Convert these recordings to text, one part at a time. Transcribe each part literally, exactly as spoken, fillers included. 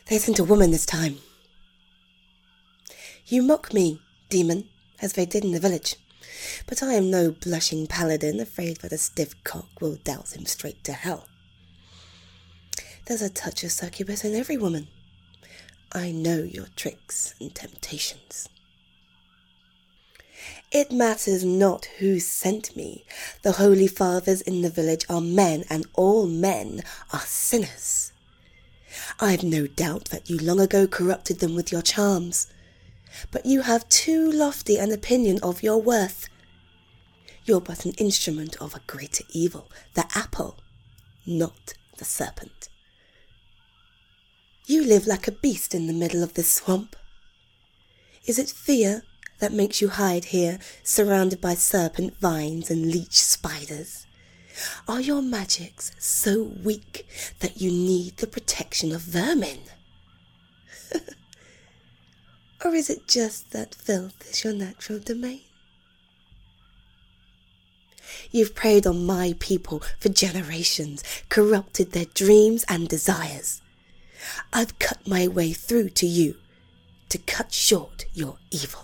There isn't a woman this time. You mock me, demon, as they did in the village, but I am no blushing paladin afraid that a stiff cock will douse him straight to hell. There's a touch of succubus in every woman. I know your tricks and temptations. It matters not who sent me. The holy fathers in the village are men, and all men are sinners. I've no doubt that you long ago corrupted them with your charms, but you have too lofty an opinion of your worth. You're but an instrument of a greater evil, the apple, not the serpent. You live like a beast in the middle of this swamp. Is it fear that makes you hide here, surrounded by serpent vines and leech spiders? Are your magics so weak that you need the protection of vermin? Or is it just that filth is your natural domain? You've preyed on my people for generations, corrupted their dreams and desires. I've cut my way through to you to cut short your evil.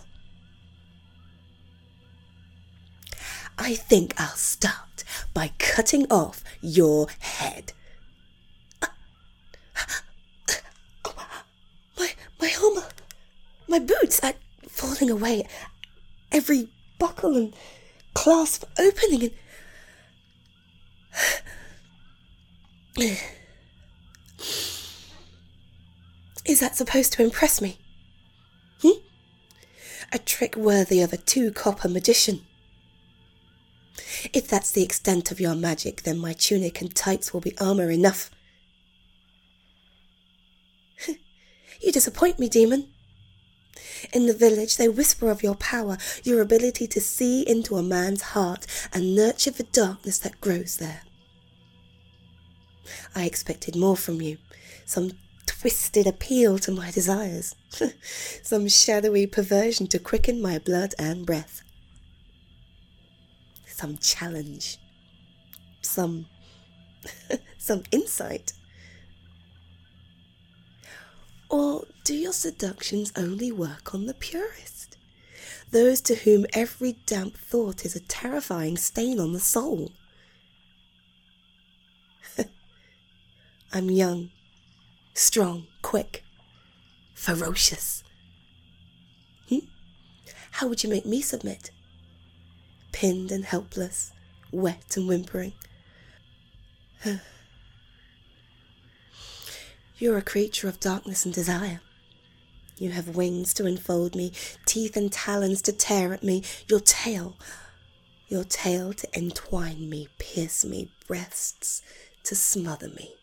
I think I'll start by cutting off your head. My, my armor, my boots are falling away, every buckle and clasp opening, and is that supposed to impress me? Hmm? A trick worthy of a two-copper magician. If that's the extent of your magic, then my tunic and tights will be armour enough. You disappoint me, demon. In the village, they whisper of your power, your ability to see into a man's heart and nurture the darkness that grows there. I expected more from you, some twisted appeal to my desires, some shadowy perversion to quicken my blood and breath. Some challenge, some, some insight. Or do your seductions only work on the purest, those to whom every damp thought is a terrifying stain on the soul? I'm young, strong, quick, ferocious. Hmm? How would you make me submit? Pinned and helpless, wet and whimpering. You're a creature of darkness and desire. You have wings to enfold me, teeth and talons to tear at me, your tail, your tail to entwine me, pierce me, breasts to smother me.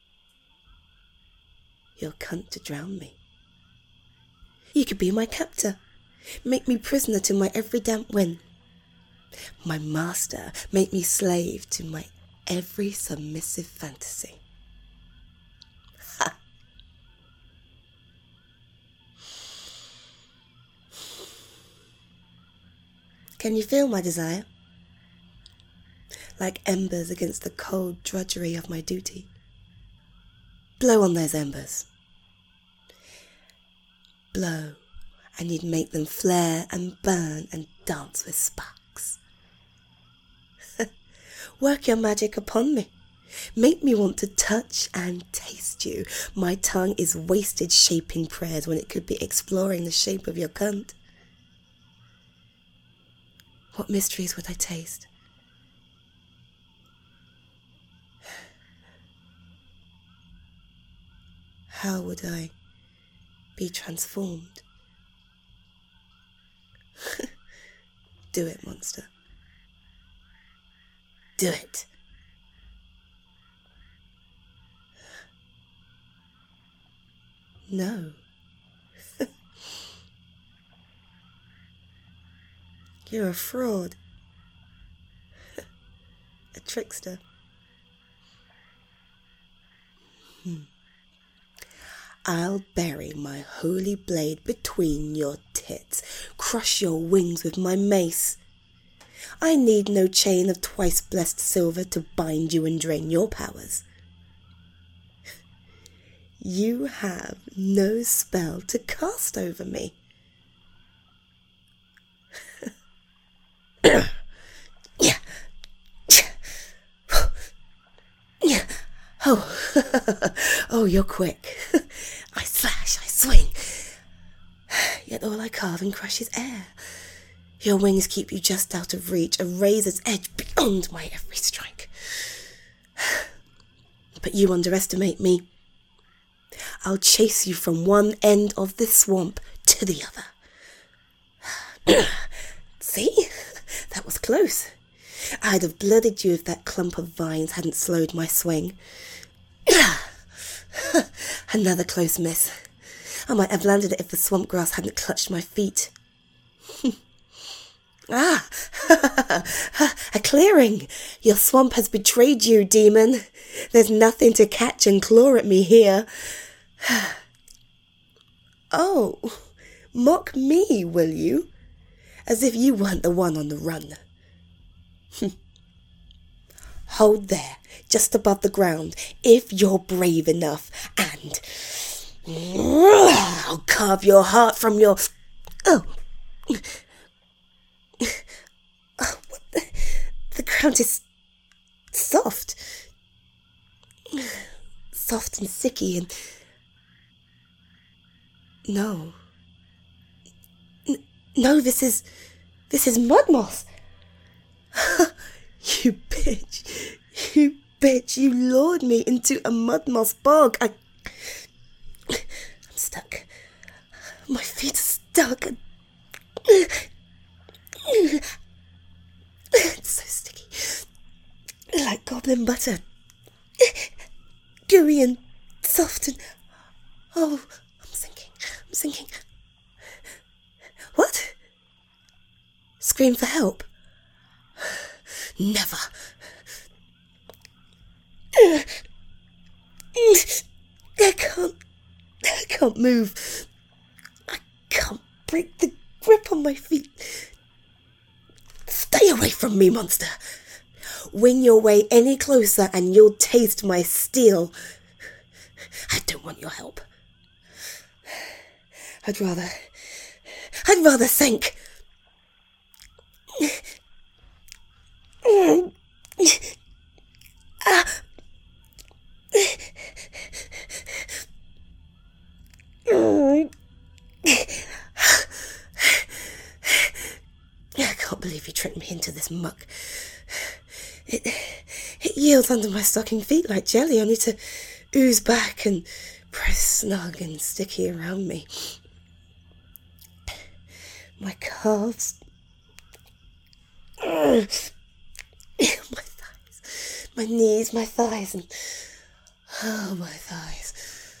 Your cunt to drown me. You could be my captor, make me prisoner to my every damp whim. My master, make me slave to my every submissive fantasy. Ha! Can you feel my desire? Like embers against the cold drudgery of my duty. Blow on those embers. Blow, and you'd make them flare and burn and dance with sparks. Work your magic upon me. Make me want to touch and taste you. My tongue is wasted shaping prayers when it could be exploring the shape of your cunt. What mysteries would I taste? How would I be transformed? Do it, monster. Do it. No. You're a fraud. A trickster. Hmm. I'll bury my holy blade between your tits, crush your wings with my mace. I need no chain of twice-blessed silver to bind you and drain your powers. You have no spell to cast over me. Yeah. Yeah. Oh. Oh, you're quick. I slash, I swing. Yet all I carve and crush is air. Your wings keep you just out of reach, a razor's edge beyond my every strike. But you underestimate me. I'll chase you from one end of this swamp to the other. See? That was close. I'd have blooded you if that clump of vines hadn't slowed my swing. Another close miss. I might have landed it if the swamp grass hadn't clutched my feet. Ah! A clearing! Your swamp has betrayed you, demon. There's nothing to catch and claw at me here. Oh, mock me, will you? As if you weren't the one on the run. Hold there, just above the ground, if you're brave enough, and I'll carve your heart from your... Oh, oh what the... the ground is soft. Soft and sticky and... No. N- no, this is... This is mud moss. You bitch. You bitch. You lured me into a mud moss bog. I... I'm stuck. My feet are stuck. It's so sticky. Like goblin butter. Gooey and soft and... Oh, I'm sinking. I'm sinking. What? Scream for help? Never. I can't... I can't move. I can't break the grip on my feet. Stay away from me, monster. Wing your way any closer and you'll taste my steel. I don't want your help. I'd rather... I'd rather sink. I can't believe you tricked me into this muck. It, it yields under my stocking feet like jelly, only to ooze back and press snug and sticky around me. My calves, my thighs, my knees, my thighs, and oh, my thighs.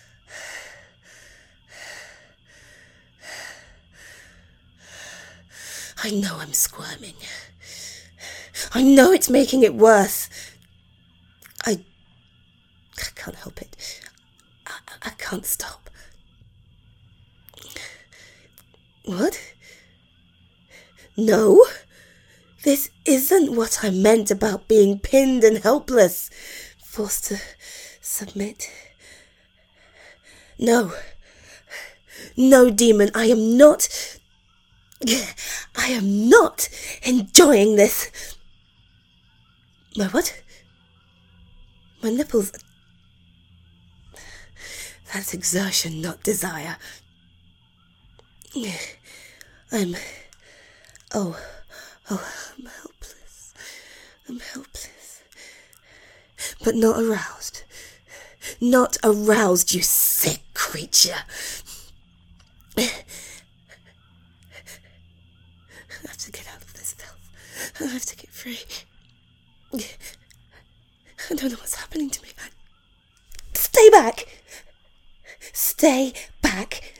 I know I'm squirming. I know it's making it worse. I, I can't help it. I, I can't stop. What? No, this isn't what I meant about being pinned and helpless, forced to submit. No, no, demon, I am not, I am not enjoying this. My what? My nipples. That's exertion, not desire. I'm... Oh, oh, I'm helpless. I'm helpless. But not aroused. Not aroused, you sick creature. I have to get out of this filth. I have to get free. I don't know what's happening to me. Stay back! Stay back!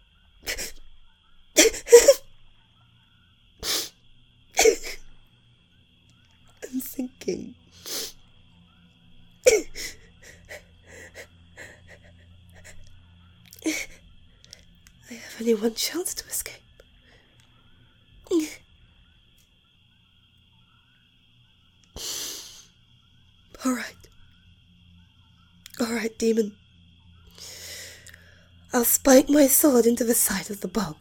I'm sinking. I have only one chance to escape. All right. All right, demon. I'll spike my sword into the side of the bog.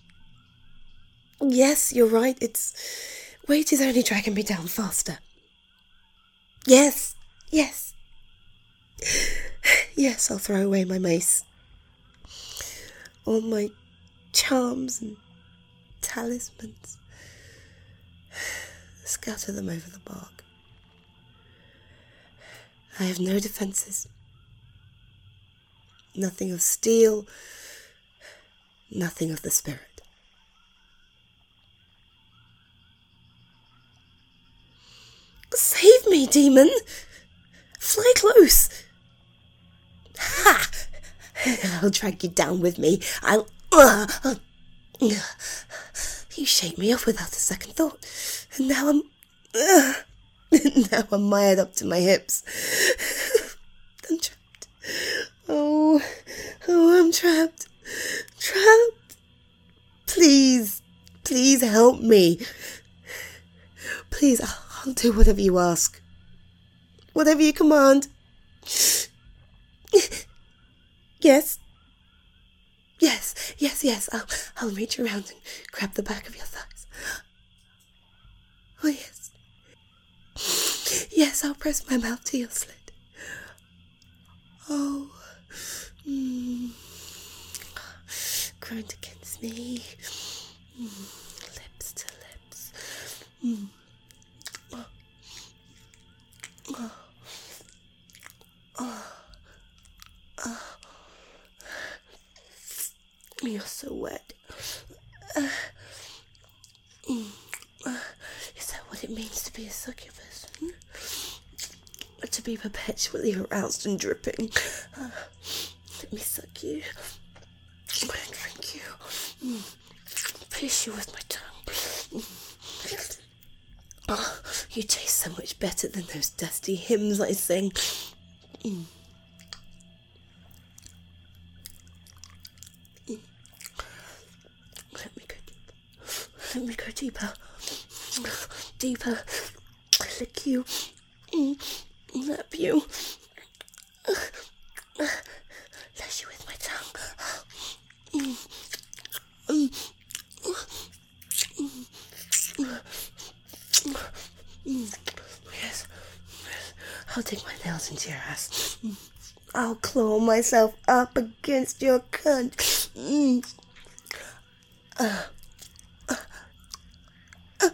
Yes, you're right, its weight is only dragging me down faster. Yes, yes. Yes, I'll throw away my mace. All my charms and talismans. Scatter them over the bog. I have no defences. Nothing of steel, nothing of the spirit. Save me, demon! Fly close! Ha! I'll drag you down with me. I'll... Uh, uh, you shake me off without a second thought. And now I'm... Uh, now I'm mired up to my hips. I'm trapped. Oh, oh, I'm trapped. Trapped. Please, please help me. Please, I'll do whatever you ask. Whatever you command. Yes. Yes, yes, yes. I'll, I'll reach around and grab the back of your thighs. Oh, yes. Yes, I'll press my mouth to your slit. Oh. Mm. Grind against me. Mm. Lips to lips. Mm. Oh. Oh. Oh. Oh. You're so wet. Uh, mm, uh, is that what it means to be a succubus? Hmm? To be perpetually aroused and dripping. Uh, let me suck you. Drink you. Mm. Pierce you with my tongue. Mm. Oh, you taste so much better than those dusty hymns I sing. Mm. Let me go deeper. Let me go deeper. Deeper. Lick you. Lap you. Lash you with my tongue. Yes. I'll dig my nails into your ass. I'll claw myself up against your cunt. Mm. Uh, uh, uh.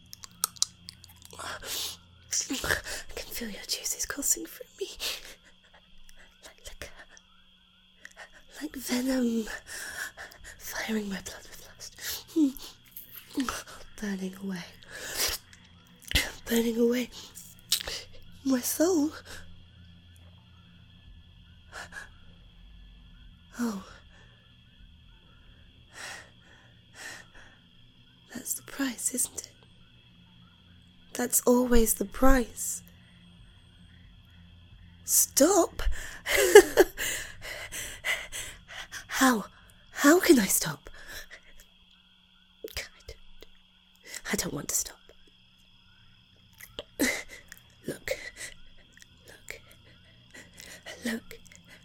I can feel your juices coursing through me. Like liquor. Like venom. Firing my blood with lust. Mm. Burning away. Burning away. My soul. Oh. That's the price, isn't it? That's always the price. Stop? How? How can I stop? I don't, I don't want to stop. Look. Look. Look.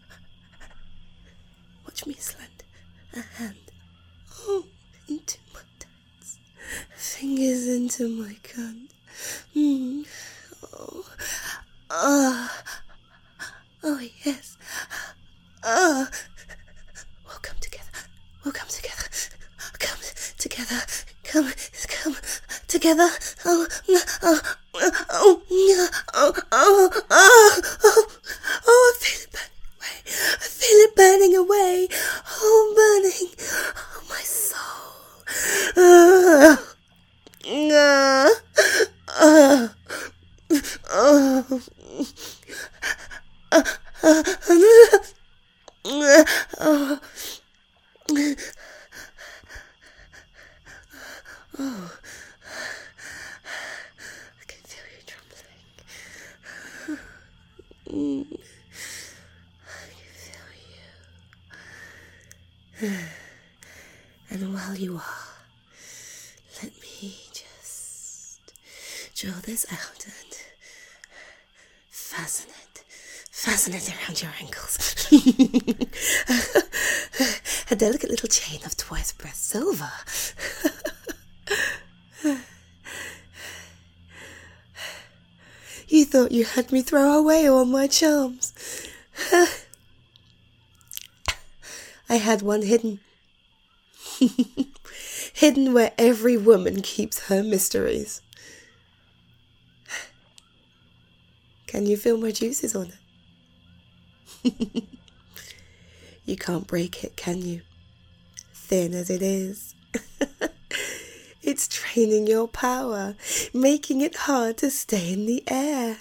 Watch me slide a hand. Oh, into my tights. Fingers into my cunt. Mm. Oh. Ah. Oh, yes. Ah. We'll come together. We'll come together. Come together. Come, come together. Oh, oh, oh, oh, oh, oh, oh, oh, oh, I feel it burning away. I feel it burning away. Oh, burning. Oh, my soul. Uh, uh, uh, uh, uh, uh, uh, oh, I can feel you trembling. Mm. I can feel you. And while you are, let me just draw this out and fasten it. Fasten it around your ankles. A delicate little chain of twice-pressed silver. You thought you had me throw away all my charms. I had one hidden. Hidden where every woman keeps her mysteries. Can you feel my juices on it? You can't break it, can you? Thin as it is. It's draining your power, making it hard to stay in the air.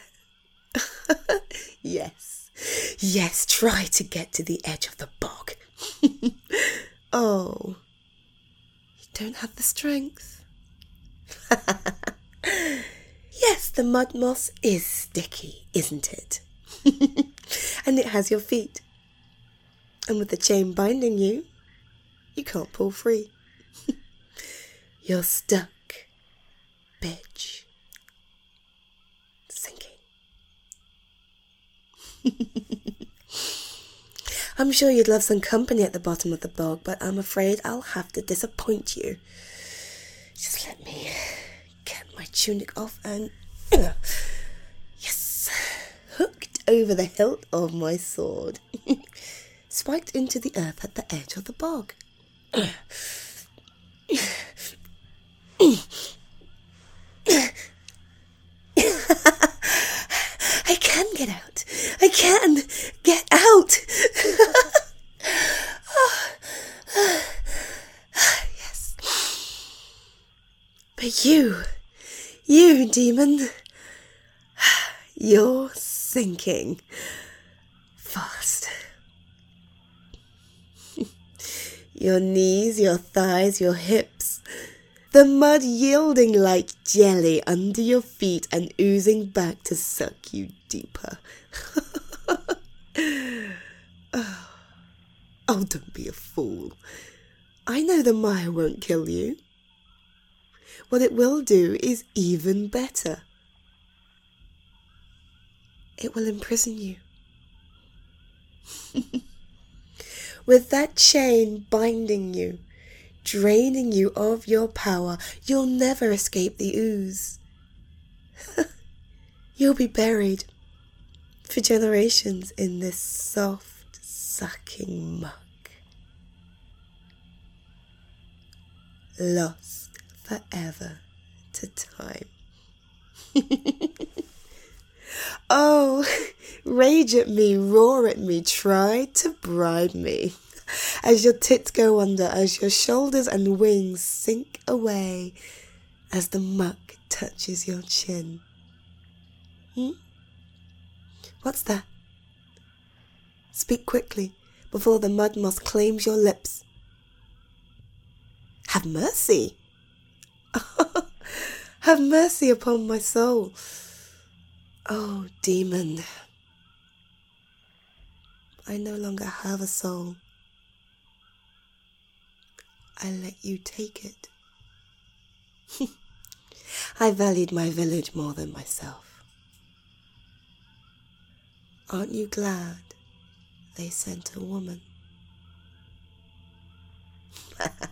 Yes, yes, try to get to the edge of the bog. Oh, you don't have the strength. Yes, the mud moss is sticky, isn't it? And it has your feet. And with the chain binding you, you can't pull free. You're stuck, bitch. Sinking. I'm sure you'd love some company at the bottom of the bog, but I'm afraid I'll have to disappoint you. Just let me get my tunic off and... Yes! Hooked over the hilt of my sword. Spiked into the earth at the edge of the bog. I can get out. I can get out. Yes. But you, you demon, you're sinking fast. Your knees, your thighs, your hips, the mud yielding like jelly under your feet and oozing back to suck you deeper. Oh, oh, don't be a fool. I know the mire won't kill you. What it will do is even better. It will imprison you. With that chain binding you, draining you of your power, you'll never escape the ooze. You'll be buried for generations in this soft, sucking muck. Lost forever to time. Oh, rage at me, roar at me, try to bribe me. As your tits go under, as your shoulders and wings sink away, as the muck touches your chin. Hmm? What's that? Speak quickly, before the mud moss claims your lips. Have mercy. Have mercy upon my soul. Oh, demon. I no longer have a soul. I let you take it. I valued my village more than myself. Aren't you glad they sent a woman?